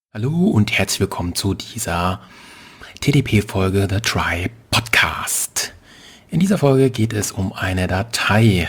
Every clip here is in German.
Hallo und herzlich willkommen zu dieser TDP-Folge The Try Podcast. In dieser Folge geht es um eine Datei,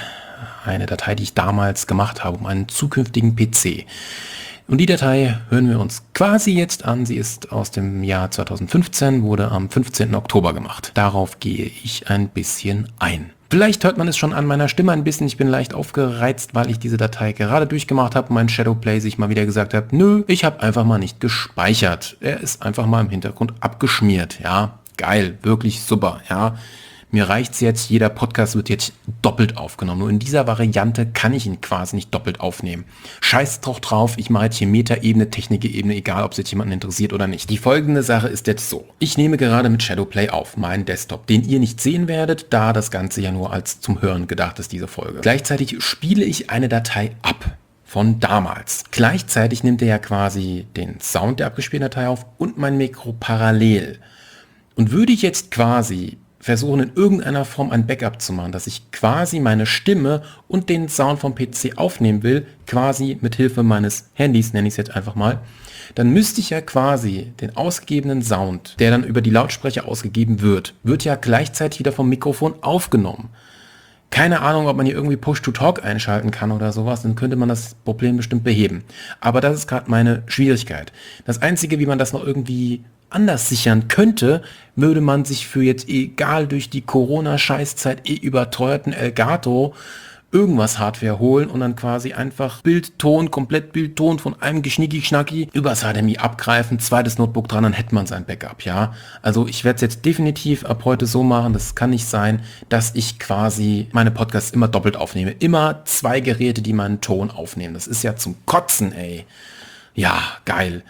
die ich damals gemacht habe, um einen zukünftigen PC. Und die Datei hören wir uns quasi jetzt an. Sie ist aus dem Jahr 2015, wurde am 15. Oktober gemacht. Darauf gehe ich ein bisschen ein. Vielleicht hört man es schon an meiner Stimme ein bisschen. Ich bin leicht aufgereizt, weil ich diese Datei gerade durchgemacht habe und mein Shadowplay sich mal wieder gesagt hat, nö, ich habe einfach mal nicht gespeichert. Er ist einfach mal im Hintergrund abgeschmiert. Ja, geil, wirklich super, ja. Mir reicht's jetzt, jeder Podcast wird jetzt doppelt aufgenommen. Nur in dieser Variante kann ich ihn quasi nicht doppelt aufnehmen. Scheiß doch drauf, ich mache jetzt hier Metaebene, Technikebene, egal ob es jetzt jemanden interessiert oder nicht. Die folgende Sache ist jetzt so. Ich nehme gerade mit Shadowplay auf, meinen Desktop, den ihr nicht sehen werdet, da das Ganze ja nur als zum Hören gedacht ist, diese Folge. Gleichzeitig spiele ich eine Datei ab. Von damals. Gleichzeitig nimmt er ja quasi den Sound der abgespielten Datei auf und mein Mikro parallel. Und würde ich jetzt quasi versuchen, in irgendeiner Form ein Backup zu machen, dass ich quasi meine Stimme und den Sound vom PC aufnehmen will, quasi mit Hilfe meines Handys, nenne ich es jetzt einfach mal, dann müsste ich ja quasi den ausgegebenen Sound, der dann über die Lautsprecher ausgegeben wird ja gleichzeitig wieder vom Mikrofon aufgenommen. Keine Ahnung, ob man hier irgendwie Push-to-Talk einschalten kann oder sowas, dann könnte man das Problem bestimmt beheben. Aber das ist gerade meine Schwierigkeit. Das Einzige, wie man das noch irgendwie anders sichern könnte, würde man sich für jetzt egal durch die Corona-Scheißzeit überteuerten Elgato irgendwas Hardware holen und dann quasi einfach komplett Bildton von einem Geschnicki-Schnacki übers HDMI abgreifen, zweites Notebook dran, dann hätte man sein Backup, ja. Also ich werde es jetzt definitiv ab heute so machen, das kann nicht sein, dass ich quasi meine Podcasts immer doppelt aufnehme. Immer zwei Geräte, die meinen Ton aufnehmen. Das ist ja zum Kotzen, ey. Ja, geil.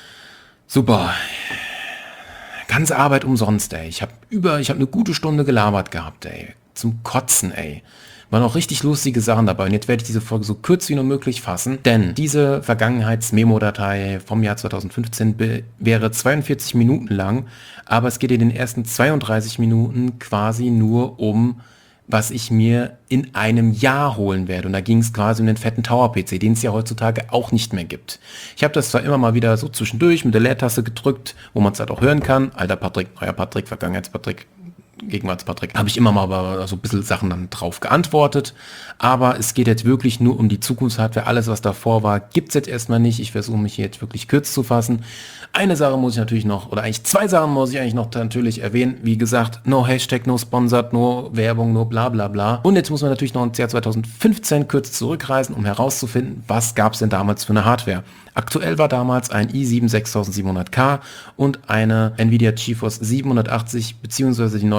Super. Ganze Arbeit umsonst, ey. Ich habe eine gute Stunde gelabert gehabt, ey. Zum Kotzen, ey. Waren auch richtig lustige Sachen dabei. Und jetzt werde ich diese Folge so kurz wie nur möglich fassen, denn diese Vergangenheits-Memo-Datei vom Jahr 2015 wäre 42 Minuten lang, aber es geht in den ersten 32 Minuten quasi nur um, was ich mir in einem Jahr holen werde. Und da ging es quasi um den fetten Tower-PC, den es ja heutzutage auch nicht mehr gibt. Ich habe das zwar immer mal wieder so zwischendurch mit der Leertaste gedrückt, wo man es halt auch hören kann. Alter Patrick, neuer Patrick, Vergangenheits-Patrick, Gegenwarts-Patrick, habe ich immer mal aber so ein bisschen Sachen dann drauf geantwortet. Aber es geht jetzt wirklich nur um die Zukunftshardware. Alles, was davor war, gibt es jetzt erstmal nicht. Ich versuche mich hier jetzt wirklich kurz zu fassen. Eine Sache muss ich natürlich noch, oder eigentlich zwei Sachen muss ich eigentlich noch natürlich erwähnen. Wie gesagt, no Hashtag, no Sponsored, no Werbung, no bla bla bla. Und jetzt muss man natürlich noch ins Jahr 2015 kurz zurückreisen, um herauszufinden, was gab es denn damals für eine Hardware. Aktuell war damals ein i7 6700K und eine Nvidia GeForce 780 bzw. die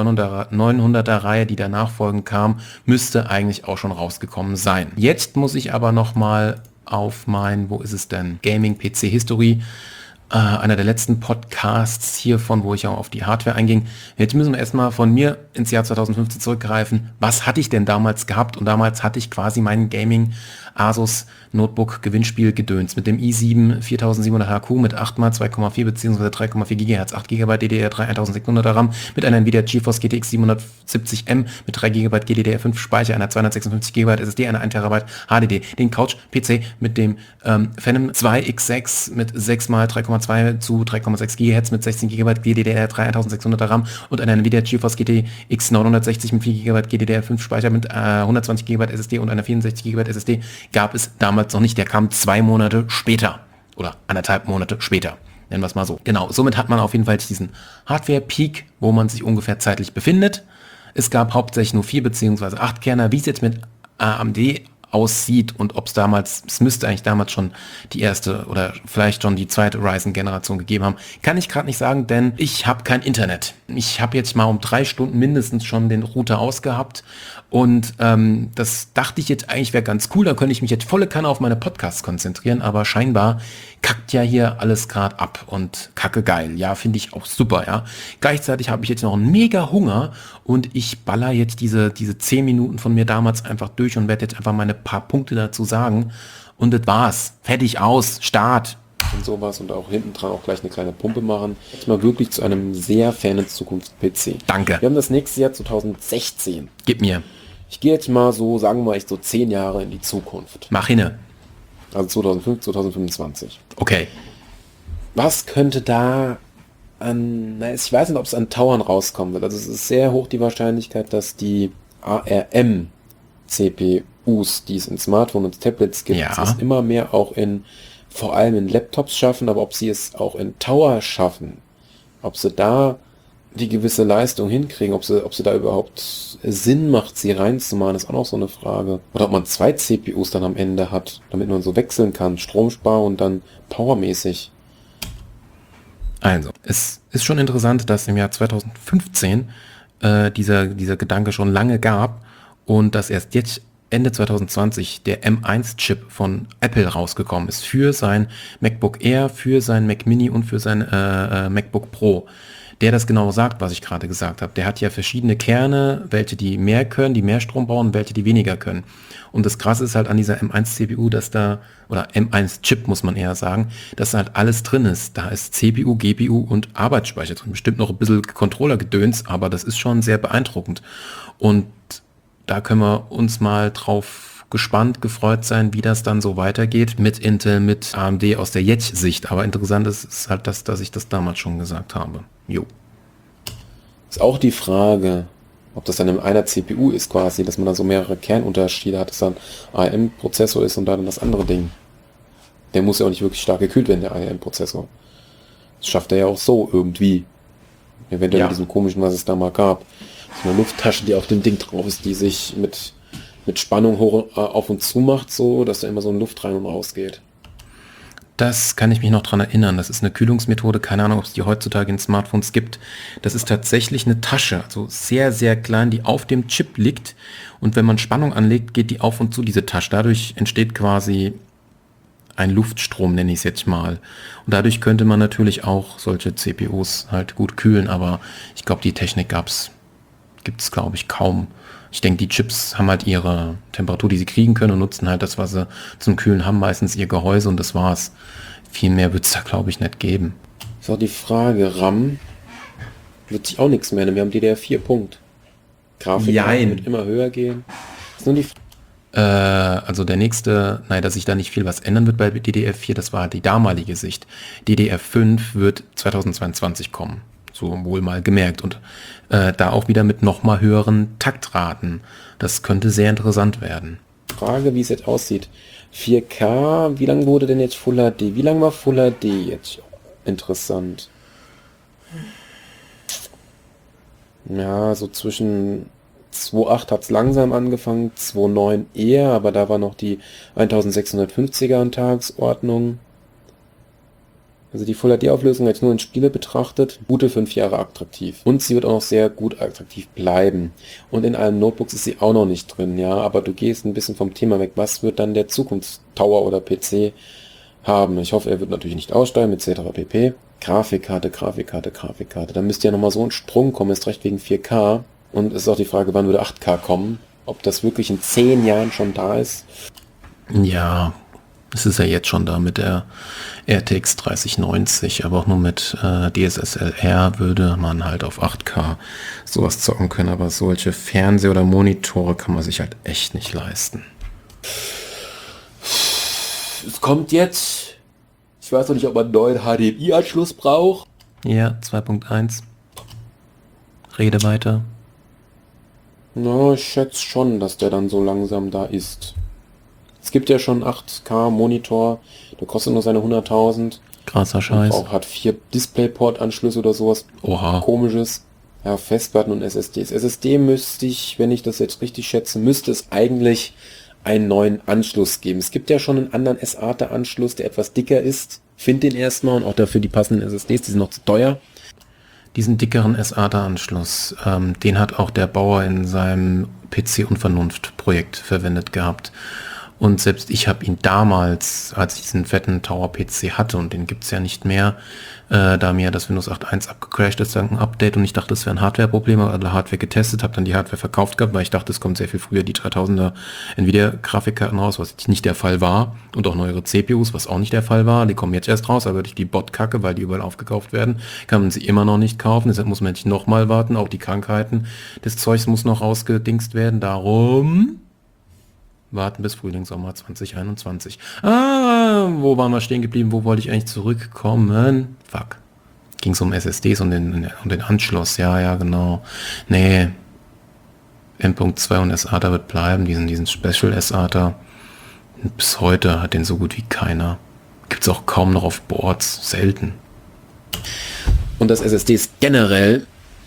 900er Reihe, die danach folgend kam, müsste eigentlich auch schon rausgekommen sein. Jetzt muss ich aber nochmal auf mein, wo ist es denn, Gaming PC History, einer der letzten Podcasts hiervon, wo ich auch auf die Hardware einging. Jetzt müssen wir erstmal von mir ins Jahr 2015 zurückgreifen. Was hatte ich denn damals gehabt? Und damals hatte ich quasi meinen Gaming Asus Notebook Gewinnspiel gedöns mit dem i7 4700HQ mit 8x 2,4 bzw. 3,4 GHz, 8 GB DDR3 1600er RAM mit einer Nvidia GeForce GTX 770M mit 3 GB GDDR5 Speicher, einer 256 GB SSD, einer 1 TB HDD, den Couch PC mit dem Phenom 2X6 mit 6x 3,2 zu 3,6 GHz mit 16 GB GDDR3 1600er RAM und einer Nvidia GeForce GTX 960 mit 4 GB GDDR5 Speicher mit 120 GB SSD und einer 64 GB SSD gab es damals noch nicht. Der kam 2 Monate später oder 1,5 Monate später. Nennen wir es mal so. Genau, somit hat man auf jeden Fall diesen Hardware-Peak, wo man sich ungefähr zeitlich befindet. Es gab hauptsächlich nur 4 bzw. 8 Kerner. Wie es jetzt mit AMD aussieht und ob es müsste eigentlich damals schon die erste oder vielleicht schon die zweite Ryzen-Generation gegeben haben, kann ich gerade nicht sagen, denn ich habe kein Internet. Ich habe jetzt mal um 3 Stunden mindestens schon den Router ausgehabt und das dachte ich jetzt eigentlich wäre ganz cool, da könnte ich mich jetzt volle Kanne auf meine Podcasts konzentrieren, aber scheinbar kackt ja hier alles gerade ab und kacke geil. Ja, finde ich auch super, ja. Gleichzeitig habe ich jetzt noch einen mega Hunger und ich baller jetzt diese 10 Minuten von mir damals einfach durch und werde jetzt einfach meine paar Punkte dazu sagen. Und das war's. Fertig, aus, Start. Und sowas und auch hinten dran auch gleich eine kleine Pumpe machen. Jetzt mal wirklich zu einem sehr fernen Zukunfts-PC. Danke. Wir haben das nächste Jahr 2016. Gib mir. Ich gehe jetzt mal so, sagen wir mal, echt so 10 Jahre in die Zukunft. Mach hinne. Also 2005, 2025. Okay. Was könnte da ich weiß nicht, ob es an Tauern rauskommen wird. Also es ist sehr hoch die Wahrscheinlichkeit, dass die ARM-CPUs, die es in Smartphones und Tablets gibt, Ja. es immer mehr auch vor allem in Laptops schaffen, aber ob sie es auch in Tower schaffen, ob sie da die gewisse Leistung hinkriegen, ob sie da überhaupt Sinn macht, sie reinzumachen, ist auch noch so eine Frage. Oder ob man 2 CPUs dann am Ende hat, damit man so wechseln kann, Stromspar und dann powermäßig. Also, es ist schon interessant, dass im Jahr 2015 dieser Gedanke schon lange gab und dass erst jetzt Ende 2020 der M1-Chip von Apple rausgekommen ist für sein MacBook Air, für sein Mac Mini und für sein MacBook Pro. Der das genau sagt, was ich gerade gesagt habe. Der hat ja verschiedene Kerne, welche die mehr können, die mehr Strom brauchen, welche die weniger können. Und das Krasse ist halt an dieser M1-CPU, oder M1-Chip muss man eher sagen, dass halt alles drin ist. Da ist CPU, GPU und Arbeitsspeicher drin. Bestimmt noch ein bisschen Controller-Gedöns, aber das ist schon sehr beeindruckend. Und da können wir uns mal drauf gefreut sein, wie das dann so weitergeht mit Intel, mit AMD aus der Jetzt-Sicht. Aber interessant ist halt das, dass ich das damals schon gesagt habe. Jo. Ist auch die Frage, ob das dann in einer CPU ist quasi, dass man da so mehrere Kernunterschiede hat, dass dann ARM-Prozessor ist und dann das andere Ding. Der muss ja auch nicht wirklich stark gekühlt werden, der ARM-Prozessor. Das schafft er ja auch so irgendwie. Eventuell mit diesem komischen, was es da mal gab. So eine Lufttasche, die auf dem Ding drauf ist, die sich mit Spannung hoch auf und zu macht, so, dass da immer so ein Luft rein und raus geht. Das kann ich mich noch dran erinnern. Das ist eine Kühlungsmethode, keine Ahnung, ob es die heutzutage in Smartphones gibt. Das ist tatsächlich eine Tasche, also sehr, sehr klein, die auf dem Chip liegt. Und wenn man Spannung anlegt, geht die auf und zu, diese Tasche. Dadurch entsteht quasi ein Luftstrom, nenne ich es jetzt mal. Und dadurch könnte man natürlich auch solche CPUs halt gut kühlen, aber ich glaube, die Technik gibt es, glaube ich, kaum. Ich denke, die Chips haben halt ihre Temperatur, die sie kriegen können und nutzen halt das, was sie zum Kühlen haben, meistens ihr Gehäuse und das war's. Viel mehr wird es da, glaube ich, nicht geben. Ist auch die Frage, RAM wird sich auch nichts mehr ändern. Wir haben DDR4 Punkt. Grafik wird immer höher gehen. Ist nur die Also der nächste, dass sich da nicht viel was ändern wird bei DDR4, das war die damalige Sicht. DDR5 wird 2022 kommen. So wohl mal gemerkt. Und da auch wieder mit nochmal höheren Taktraten. Das könnte sehr interessant werden. Frage, wie es jetzt aussieht. 4K, wie lang wurde denn jetzt Full HD? Wie lang war Full HD jetzt interessant? Ja, so zwischen 2.8 hat es langsam angefangen, 2.9 eher, aber da war noch die 1650er an Tagesordnung. Also die Full-HD-Auflösung jetzt nur in Spiele betrachtet, gute 5 Jahre attraktiv. Und sie wird auch noch sehr gut attraktiv bleiben. Und in allen Notebooks ist sie auch noch nicht drin, ja. Aber du gehst ein bisschen vom Thema weg. Was wird dann der Zukunftstower oder PC haben? Ich hoffe, er wird natürlich nicht aussteigen, etc. pp. Grafikkarte. Da müsste ja nochmal so ein Sprung kommen, ist recht wegen 4K. Und es ist auch die Frage, wann würde 8K kommen? Ob das wirklich in 10 Jahren schon da ist? Ja, es ist ja jetzt schon da mit der RTX 3090, aber auch nur mit DSSLR würde man halt auf 8K sowas zocken können, aber solche Fernseher oder Monitore kann man sich halt echt nicht leisten. Es kommt jetzt. Ich weiß noch nicht, ob man einen neuen HDMI-Anschluss braucht. Ja, 2.1. Rede weiter. Na, ich schätze schon, dass der dann so langsam da ist. Es gibt ja schon 8K-Monitor, der kostet nur seine 100.000. Krasser Scheiß. Auch hat 4 DisplayPort-Anschlüsse oder sowas. Oha. Komisches. Ja, Festplatten und SSDs. SSD müsste ich, wenn ich das jetzt richtig schätze, müsste es eigentlich einen neuen Anschluss geben. Es gibt ja schon einen anderen SATA-Anschluss, der etwas dicker ist. Find den erstmal und auch dafür die passenden SSDs, die sind noch zu teuer. Diesen dickeren SATA-Anschluss, den hat auch der Bauer in seinem PC-Unvernunft-Projekt verwendet gehabt. Und selbst ich habe ihn damals, als ich diesen fetten Tower-PC hatte, und den gibt's ja nicht mehr, da mir das Windows 8.1 abgecrashed ist, dank ein Update, und ich dachte, es wäre ein Hardware-Problem, aber alle Hardware getestet, habe dann die Hardware verkauft gehabt, weil ich dachte, es kommt sehr viel früher die 3000er Nvidia-Grafikkarten raus, was nicht der Fall war, und auch neuere CPUs, was auch nicht der Fall war. Die kommen jetzt erst raus, aber durch die Bot-Kacke, weil die überall aufgekauft werden, kann man sie immer noch nicht kaufen, deshalb muss man nicht nochmal warten, auch die Krankheiten des Zeugs muss noch rausgedingst werden, darum Warten bis Frühling, Sommer 2021. Wo waren wir stehen geblieben? Wo wollte ich eigentlich zurückkommen? Fuck. Ging es um SSDs und den Anschluss. Ja, genau. Nee. M.2 und SATA wird bleiben. Diesen Special SATA. Bis heute hat den so gut wie keiner. Gibt es auch kaum noch auf Boards. Selten. Und dass SSDs generell,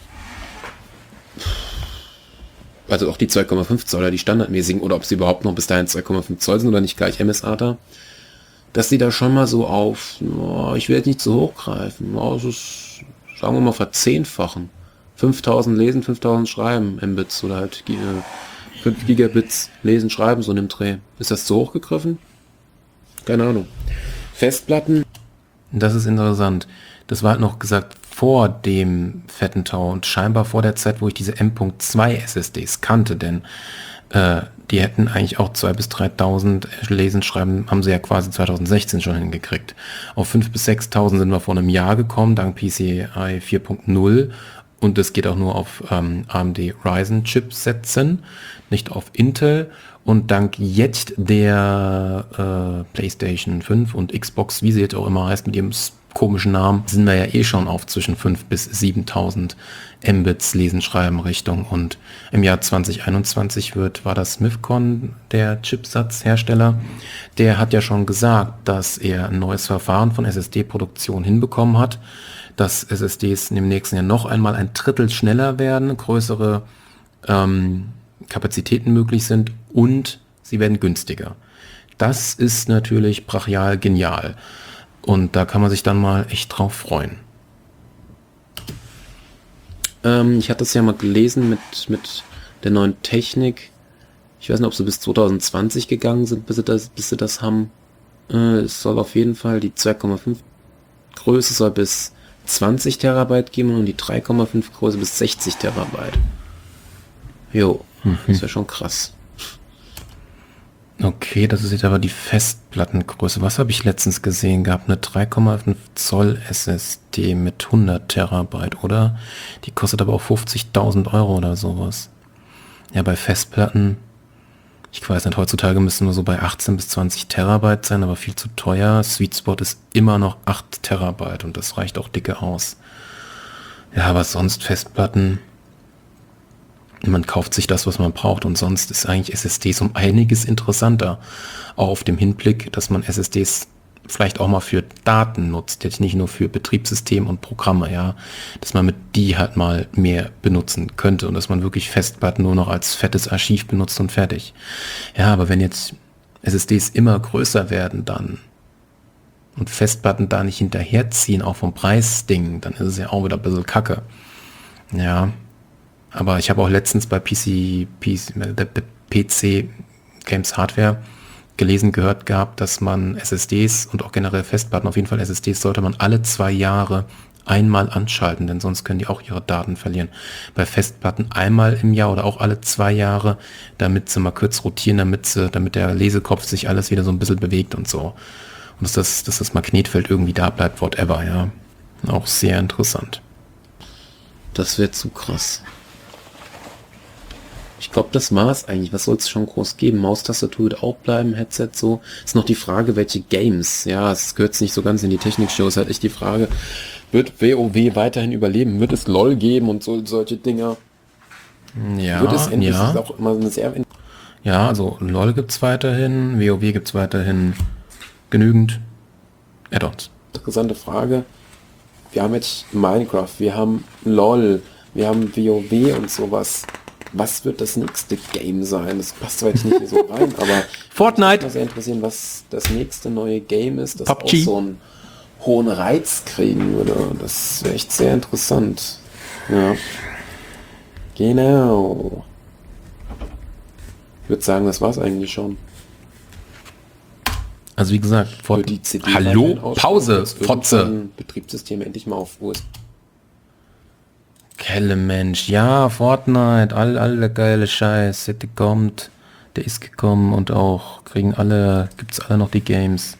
also auch die 2,5 Zoller, die standardmäßigen, oder ob sie überhaupt noch bis dahin 2,5 Zoll sind oder nicht gleich MSATA, dass sie da schon mal so auf, ich will jetzt nicht zu hoch greifen, es ist, sagen wir mal, verzehnfachen. 5000 lesen, 5000 schreiben, Mbits oder halt 5 Gigabits lesen, schreiben, so in dem Dreh. Ist das zu hoch gegriffen? Keine Ahnung. Festplatten. Das ist interessant. Das war halt noch gesagt vor dem fetten Tau und scheinbar vor der Zeit, wo ich diese M.2 SSDs kannte, denn die hätten eigentlich auch 2.000 bis 3.000 lesen, schreiben, haben sie ja quasi 2016 schon hingekriegt. Auf 5.000 bis 6.000 sind wir vor einem Jahr gekommen, dank PCI 4.0 und es geht auch nur auf AMD Ryzen Chipsätzen, nicht auf Intel. Und dank jetzt der PlayStation 5 und Xbox, wie sie jetzt auch immer heißt, mit ihrem komischen Namen, sind wir ja schon auf zwischen 5.000 bis 7.000 Mbits Lesen, Schreiben Richtung. Und im Jahr 2021 war das Mifcon, der Chipsatzhersteller, der hat ja schon gesagt, dass er ein neues Verfahren von SSD-Produktion hinbekommen hat, dass SSDs im nächsten Jahr noch einmal ein Drittel schneller werden, größere Kapazitäten möglich sind und sie werden günstiger. Das ist natürlich brachial genial. Und da kann man sich dann mal echt drauf freuen. Ich hatte es ja mal gelesen mit der neuen Technik. Ich weiß nicht, ob sie bis 2020 gegangen sind, bis sie das haben. Es soll auf jeden Fall die 2,5 Größe soll bis 20 Terabyte geben und die 3,5 Größe bis 60 Terabyte. Jo, das wäre schon krass. Okay, das ist jetzt aber die Festplattengröße. Was habe ich letztens gesehen gehabt? Eine 3,5 Zoll SSD mit 100 Terabyte, oder? Die kostet aber auch 50.000 Euro oder sowas. Ja, bei Festplatten, ich weiß nicht, heutzutage müssen wir so bei 18 bis 20 Terabyte sein, aber viel zu teuer. Sweet Spot ist immer noch 8 Terabyte und das reicht auch dicke aus. Ja, aber sonst Festplatten, man kauft sich das, was man braucht und sonst ist eigentlich SSDs um einiges interessanter. Auch auf dem Hinblick, dass man SSDs vielleicht auch mal für Daten nutzt, jetzt nicht nur für Betriebssystem und Programme, ja, dass man mit die halt mal mehr benutzen könnte und dass man wirklich Festplatten nur noch als fettes Archiv benutzt und fertig. Ja, aber wenn jetzt SSDs immer größer werden dann und Festplatten da nicht hinterherziehen, auch vom Preisding, dann ist es ja auch wieder ein bisschen kacke. Ja, aber ich habe auch letztens bei PC Games Hardware gelesen, gehört gehabt, dass man SSDs und auch generell Festplatten, auf jeden Fall SSDs, sollte man alle 2 Jahre einmal anschalten, denn sonst können die auch ihre Daten verlieren. Bei Festplatten einmal im Jahr oder auch alle 2 Jahre, damit sie mal kurz rotieren, damit der Lesekopf sich alles wieder so ein bisschen bewegt und so. Und dass das Magnetfeld irgendwie da bleibt, whatever, ja. Auch sehr interessant. Das wäre zu krass. Ich glaube, das war's eigentlich. Was soll es schon groß geben? Maustastatur wird auch bleiben, Headset so. Ist noch die Frage, welche Games. Ja, es gehört nicht so ganz in die Technik-Show. Ist halt echt die Frage, wird WoW weiterhin überleben? Wird es LOL geben und solche Dinger? Ja, wird es endlich ja. auch immer eine sehr... Ja, also LOL gibt's weiterhin, WoW gibt's weiterhin genügend Add-ons. Interessante Frage. Wir haben jetzt Minecraft, wir haben LOL, wir haben WoW und sowas. Was wird das nächste Game sein? Das passt zwar jetzt nicht hier so rein, aber Fortnite. mich würde sehr interessieren, was das nächste neue Game ist, das PUBG. auch so einen hohen Reiz kriegen würde. Das wäre echt sehr interessant. Ja. Genau. Ich würde sagen, das war's eigentlich schon. Also wie gesagt, Für die CD Hallo, weiterhin ausbauen, Pause, dass Fotze. irgendwann Betriebssysteme endlich mal auf USB. Kelle Mensch, ja, Fortnite, alle geile Scheiß, der kommt, der ist gekommen und auch gibt's alle noch die Games.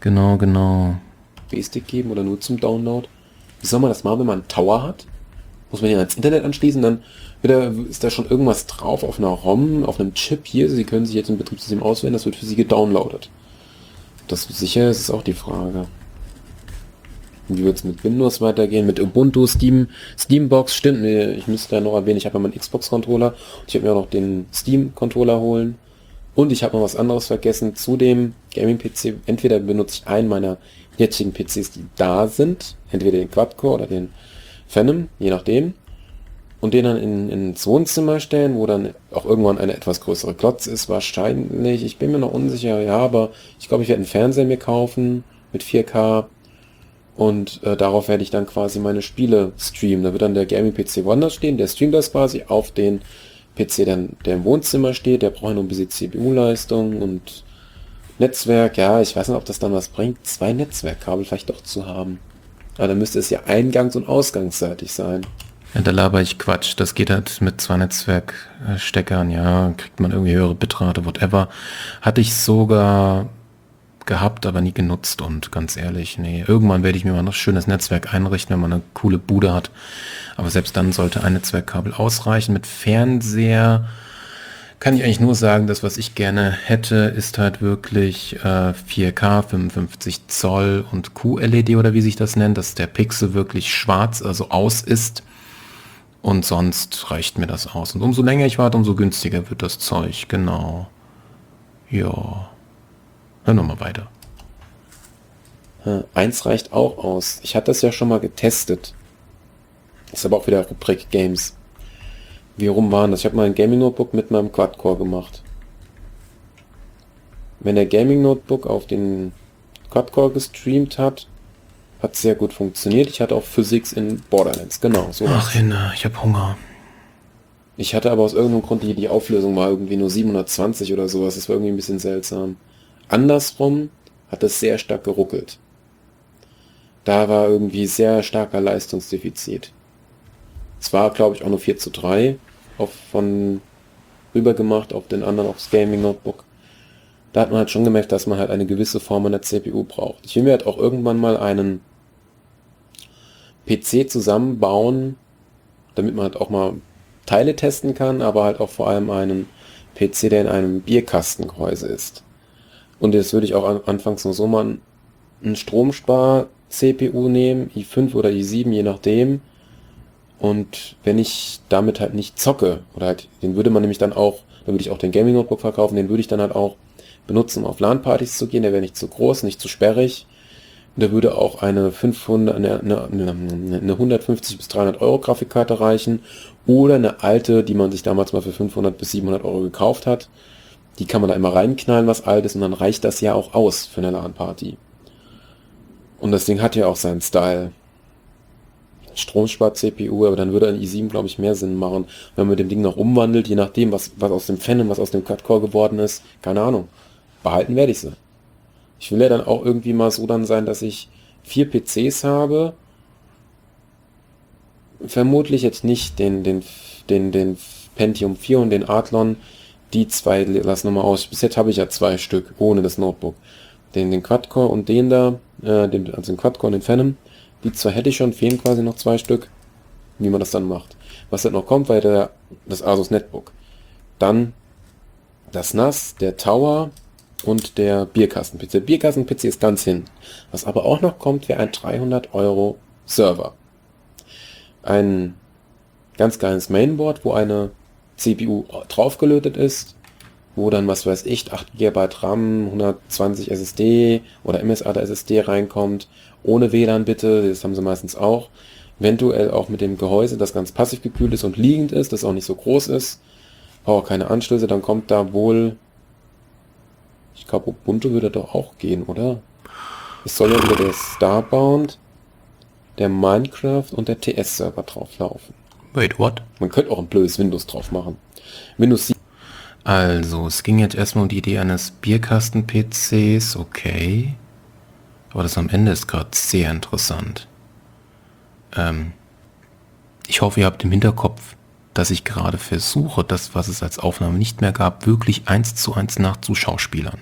Genau. USB-Stick geben oder nur zum Download. Wie soll man das machen, wenn man einen Tower hat? muss man ihn ans Internet anschließen, dann ist da schon irgendwas drauf auf einer ROM, auf einem Chip hier. Sie können sich jetzt ein Betriebssystem auswählen, das wird für Sie gedownloadet. Das sicher ist auch die Frage. Wie wird es mit Windows weitergehen? Mit Ubuntu, Steambox, stimmt, ich müsste ja noch erwähnen, ich habe ja meinen Xbox-Controller. Ich habe mir auch noch den Steam-Controller holen. Und ich habe noch was anderes vergessen. Zu dem Gaming-PC, entweder benutze ich einen meiner jetzigen PCs, die da sind, entweder den Quad-Core oder den Phenom, je nachdem, und den dann ins Wohnzimmer stellen, wo dann auch irgendwann eine etwas größere Klotz ist, wahrscheinlich. Ich bin mir noch unsicher, ja, aber ich glaube, ich werde einen Fernseher mir kaufen mit 4K und darauf werde ich dann quasi meine Spiele streamen. Da wird dann der Gaming-PC woanders stehen, der streamt das quasi auf den PC, der im Wohnzimmer steht, der braucht noch ein bisschen CPU-Leistung und Netzwerk, ja, ich weiß nicht, ob das dann was bringt, 2 Netzwerkkabel vielleicht doch zu haben. Aber dann müsste es ja eingangs- und ausgangsseitig sein. Ja, da laber ich Quatsch. Das geht halt mit 2 Netzwerksteckern, ja, kriegt man irgendwie höhere Bitrate, whatever. Hatte ich sogar gehabt, aber nie genutzt und ganz ehrlich, nee, irgendwann werde ich mir mal noch schönes Netzwerk einrichten, wenn man eine coole Bude hat. Aber selbst dann sollte ein Netzwerkkabel ausreichen. Mit Fernseher kann ich eigentlich nur sagen, das, was ich gerne hätte, ist halt wirklich 4K, 55 Zoll und QLED oder wie sich das nennt, dass der Pixel wirklich schwarz, also aus ist. Und sonst reicht mir das aus. Und umso länger ich warte, umso günstiger wird das Zeug. Genau. Ja. Hören wir mal weiter. Eins reicht auch aus. Ich hatte das ja schon mal getestet. Ist aber auch wieder Rubrik Games. Wie rum waren das? Ich habe mal ein Gaming Notebook mit meinem Quad-Core gemacht. Wenn der Gaming Notebook auf den Quad-Core gestreamt hat, hat sehr gut funktioniert. Ich hatte auch Physics in Borderlands. Genau, so Ach, Hinne, ich habe Hunger. Ich hatte aber aus irgendeinem Grund, die Auflösung war irgendwie nur 720 oder sowas. Das war irgendwie ein bisschen seltsam. Andersrum hat es sehr stark geruckelt. Da war irgendwie sehr starker Leistungsdefizit. Es war, glaube ich, auch nur 4:3 rüber gemacht auf den anderen, aufs Gaming Notebook. Da hat man halt schon gemerkt, dass man halt eine gewisse Form an der CPU braucht. Ich will mir halt auch irgendwann mal einen PC zusammenbauen, damit man halt auch mal Teile testen kann, aber halt auch vor allem einen PC, der in einem Bierkastengehäuse ist. Und jetzt würde ich auch anfangs nur so mal einen Stromspar-CPU nehmen, i5 oder i7, je nachdem. Und wenn ich damit halt nicht zocke, oder halt, den würde man nämlich dann auch, dann würde ich auch den Gaming Notebook verkaufen, den würde ich dann halt auch benutzen, um auf LAN-Partys zu gehen, der wäre nicht zu groß, nicht zu sperrig. Und der würde auch eine 150 bis 300 Euro Grafikkarte reichen, oder eine alte, die man sich damals mal für 500 bis 700 Euro gekauft hat. Die kann man da immer reinknallen, was alt ist, und dann reicht das ja auch aus für eine LAN-Party. Und das Ding hat ja auch seinen Style. Stromspar-CPU, aber dann würde ein i7, glaube ich, mehr Sinn machen. Wenn man mit dem Ding noch umwandelt, je nachdem, was aus dem Phenom, was aus dem Quad-Core geworden ist, keine Ahnung. Behalten werde ich sie. Ich will ja dann auch irgendwie mal so dann sein, dass ich 4 PCs habe. Vermutlich jetzt nicht den Pentium 4 und den Athlon. Die 2 lassen wir mal aus. Bis jetzt habe ich ja 2 Stück, ohne das Notebook. Den Quad-Core und den da, also den Quad-Core und den Phenom. Die 2 hätte ich schon, fehlen quasi noch 2 Stück. Wie man das dann macht. Was halt noch kommt, war das Asus Netbook. Dann das NAS, der Tower und der Bierkasten-PC. Der Bierkasten-PC ist ganz hin. Was aber auch noch kommt, wäre ein 300 Euro Server. Ein ganz kleines Mainboard, wo eine CPU draufgelötet ist, wo dann, was weiß ich, 8 GB RAM, 120 SSD oder MSATA SSD reinkommt, ohne WLAN bitte, das haben sie meistens auch. Eventuell auch mit dem Gehäuse, das ganz passiv gekühlt ist und liegend ist, das auch nicht so groß ist. Braucht keine Anschlüsse, dann kommt da wohl, ich glaube Ubuntu würde doch auch gehen, oder? Es soll ja wieder der Starbound, der Minecraft und der TS-Server drauf laufen. Wait, what? Man könnte auch ein blödes Windows drauf machen. Windows 7. Also, es ging jetzt erstmal um die Idee eines Bierkasten-PCs, okay. Aber das am Ende ist gerade sehr interessant. Ich hoffe, ihr habt im Hinterkopf, dass ich gerade versuche, das, was es als Aufnahme nicht mehr gab, wirklich 1:1 nachzuschauspielern.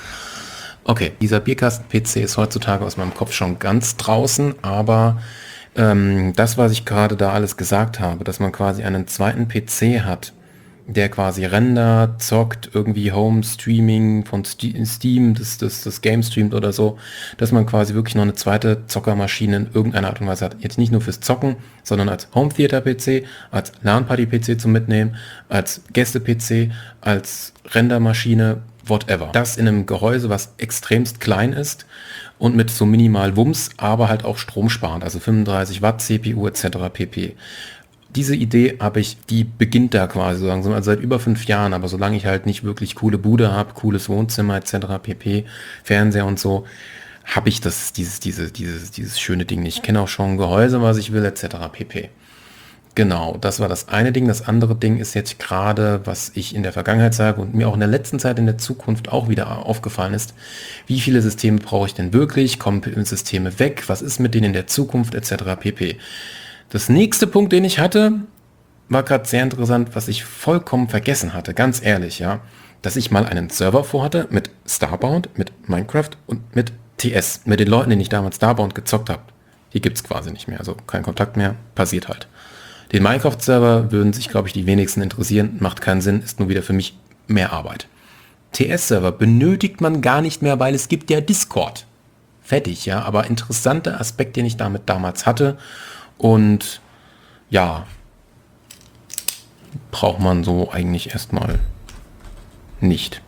Okay, dieser Bierkasten-PC ist heutzutage aus meinem Kopf schon ganz draußen, aber Das, was ich gerade da alles gesagt habe, dass man quasi einen zweiten PC hat, der quasi rendert, zockt, irgendwie Home Streaming von Steam, das Game streamt oder so, dass man quasi wirklich noch eine zweite Zockermaschine in irgendeiner Art und Weise hat. Jetzt nicht nur fürs Zocken, sondern als Home Theater PC, als LAN-Party-PC zum Mitnehmen, als Gäste-PC, als Rendermaschine, whatever. Das in einem Gehäuse, was extremst klein ist und mit so minimal Wumms, aber halt auch stromsparend, also 35 Watt CPU etc. pp. Diese Idee habe ich, die beginnt da quasi so langsam, also seit über 5 Jahren, aber solange ich halt nicht wirklich coole Bude habe, cooles Wohnzimmer etc. pp, Fernseher und so, habe ich dieses schöne Ding nicht. Ich kenne auch schon ein Gehäuse, was ich will etc. pp. Genau, das war das eine Ding. Das andere Ding ist jetzt gerade, was ich in der Vergangenheit sage und mir auch in der letzten Zeit in der Zukunft auch wieder aufgefallen ist, wie viele Systeme brauche ich denn wirklich? Kommen Systeme weg? Was ist mit denen in der Zukunft etc. pp. Das nächste Punkt, den ich hatte, war gerade sehr interessant, was ich vollkommen vergessen hatte, ganz ehrlich, ja, dass ich mal einen Server vorhatte mit Starbound, mit Minecraft und mit TS, mit den Leuten, denen ich damals Starbound gezockt habe. Die gibt's quasi nicht mehr, also kein Kontakt mehr, passiert halt. Den Minecraft-Server würden sich, glaube ich, die wenigsten interessieren, macht keinen Sinn, ist nur wieder für mich mehr Arbeit. TS-Server benötigt man gar nicht mehr, weil es gibt ja Discord. Fertig, ja, aber interessanter Aspekt, den ich damit damals hatte. Und ja, braucht man so eigentlich erstmal nicht.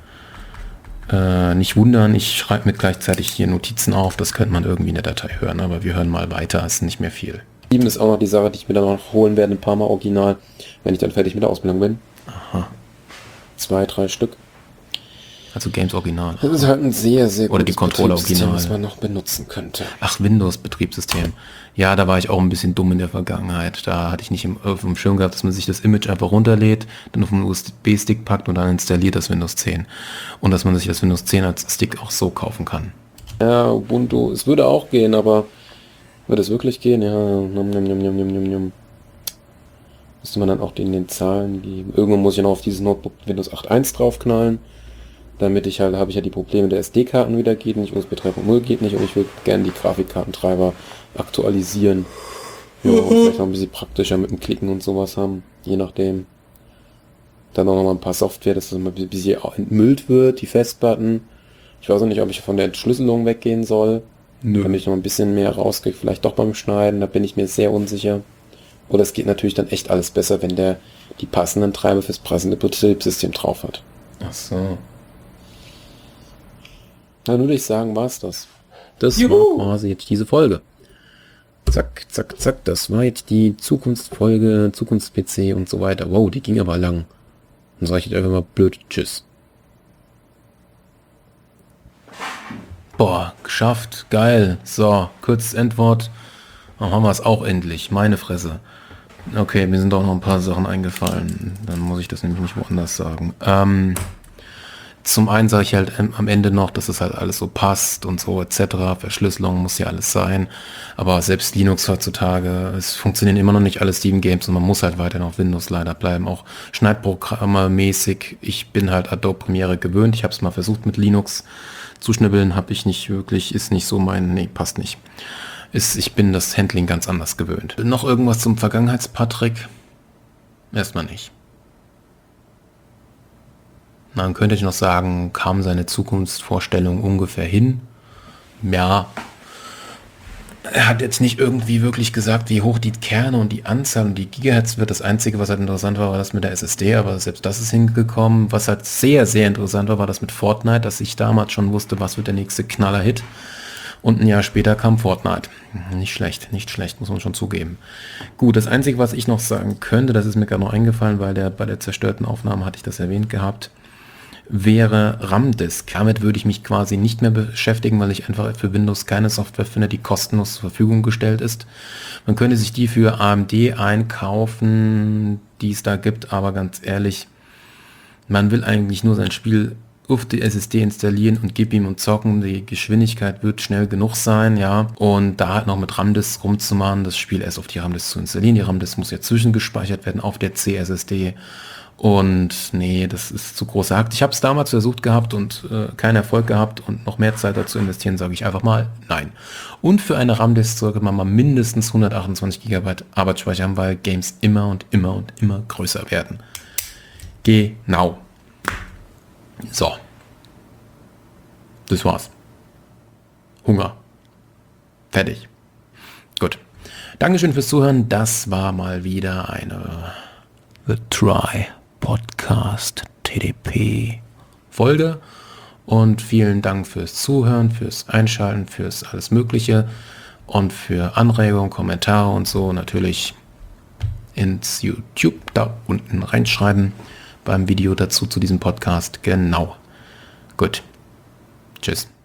Nicht wundern, ich schreibe mit gleichzeitig hier Notizen auf, das könnte man irgendwie in der Datei hören, aber wir hören mal weiter, es ist nicht mehr viel. 7 ist auch noch die Sache, die ich mir dann noch holen werde, ein paar Mal original, wenn ich dann fertig mit der Ausbildung bin. Aha. 2, 3 Stück. Also Games Original. Das ist halt ein sehr, sehr oder die Controller Original, was man noch benutzen könnte. Ach, Windows-Betriebssystem. Ja, da war ich auch ein bisschen dumm in der Vergangenheit. Da hatte ich nicht auf dem Schirm gehabt, dass man sich das Image einfach runterlädt, dann auf einen USB-Stick packt und dann installiert das Windows 10. Und dass man sich das Windows 10 als Stick auch so kaufen kann. Ja, Ubuntu, es würde auch gehen, aber würde es wirklich gehen? Ja, müsste man dann auch den Zahlen geben. Irgendwann muss ich noch auf dieses Notebook Windows 8.1 draufknallen. Damit ich halt, habe ich ja die Probleme der SD-Karten wieder, geht nicht, USB 3.0 geht nicht und ich will gerne die Grafikkartentreiber aktualisieren. Ja, und vielleicht noch ein bisschen praktischer mit dem Klicken und sowas haben, je nachdem. Dann auch noch mal ein paar Software, dass das mal ein bisschen entmüllt wird, die Festplatten. Ich weiß auch nicht, ob ich von der Entschlüsselung weggehen soll. Nö. Damit ich noch ein bisschen mehr rauskriege, vielleicht doch beim Schneiden, da bin ich mir sehr unsicher. Oder es geht natürlich dann echt alles besser, wenn der die passenden Treiber fürs passende Betriebssystem drauf hat. Ach so. Na, nur würde ich sagen, war's das. Das war quasi jetzt diese Folge. Zack, zack, zack. Das war jetzt die Zukunftsfolge, Zukunfts-PC und so weiter. Wow, die ging aber lang. Dann sage ich jetzt einfach mal blöd Tschüss. Boah, geschafft. Geil. So, kurzes Endwort. Dann haben wir es auch endlich. Meine Fresse. Okay, mir sind auch noch ein paar Sachen eingefallen. Dann muss ich das nämlich nicht woanders sagen. Zum einen sage ich halt am Ende noch, dass es halt alles so passt und so etc. Verschlüsselung muss ja alles sein. Aber selbst Linux heutzutage, es funktionieren immer noch nicht alle Steam Games und man muss halt weiterhin auf Windows leider bleiben. Auch Schneidprogramme mäßig. Ich bin halt Adobe Premiere gewöhnt. Ich habe es mal versucht mit Linux zu schnibbeln. Habe ich nicht wirklich, ist nicht so mein, nee, passt nicht. Ich bin das Handling ganz anders gewöhnt. Noch irgendwas zum Vergangenheitspatrick? Erstmal nicht. Dann könnte ich noch sagen, kam seine Zukunftsvorstellung ungefähr hin? Ja. Er hat jetzt nicht irgendwie wirklich gesagt, wie hoch die Kerne und die Anzahl und die Gigahertz wird. Das Einzige, was halt interessant war, war das mit der SSD, aber selbst das ist hingekommen. Was halt sehr, sehr interessant war, war das mit Fortnite, dass ich damals schon wusste, was wird der nächste Knaller-Hit. Und ein Jahr später kam Fortnite. Nicht schlecht, muss man schon zugeben. Gut, das Einzige, was ich noch sagen könnte, das ist mir gerade noch eingefallen, weil bei der zerstörten Aufnahme hatte ich das erwähnt gehabt, wäre RAM-Disk. Damit würde ich mich quasi nicht mehr beschäftigen, weil ich einfach für Windows keine Software finde, die kostenlos zur Verfügung gestellt ist. Man könnte sich die für AMD einkaufen, die es da gibt, aber ganz ehrlich, man will eigentlich nur sein Spiel auf die SSD installieren und gib ihm und zocken. Die Geschwindigkeit wird schnell genug sein, ja. Und da halt noch mit RAM-Disk rumzumachen, das Spiel erst auf die RAM-Disk zu installieren. Die RAM-Disk muss ja zwischengespeichert werden auf der C-SSD. Und nee, das ist zu großer Akt. Ich habe es damals versucht gehabt und keinen Erfolg gehabt und noch mehr Zeit dazu investieren, sage ich einfach mal nein. Und für eine RAM-Disk sollte man mal mindestens 128 GB Arbeitsspeicher haben, weil Games immer und immer und immer größer werden. Genau. So. Das war's. Hunger. Fertig. Gut. Dankeschön fürs Zuhören. Das war mal wieder eine The Try Podcast TDP Folge. Und vielen Dank fürs Zuhören, fürs Einschalten, fürs alles Mögliche und für Anregungen, Kommentare und so natürlich ins YouTube da unten reinschreiben beim Video dazu zu diesem Podcast. Genau. Gut. Tschüss.